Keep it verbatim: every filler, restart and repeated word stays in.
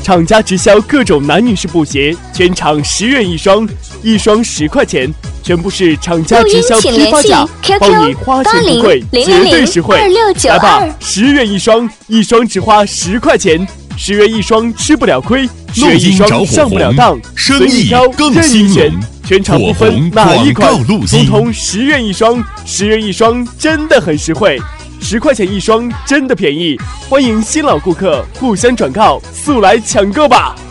厂家直销各种男女士布鞋，全场十元一双，一双十块钱，全部是厂家直销批发价，包你花钱不贵，绝对实惠。来吧，十元一双，一双只花十块钱，十元一双吃不了亏，十元一双上不了当，随意挑，任意选，全场不分哪一款，通通十元一双，十元一双真的很实惠。十块钱一双，真的便宜！欢迎新老顾客互相转告，速来抢购吧！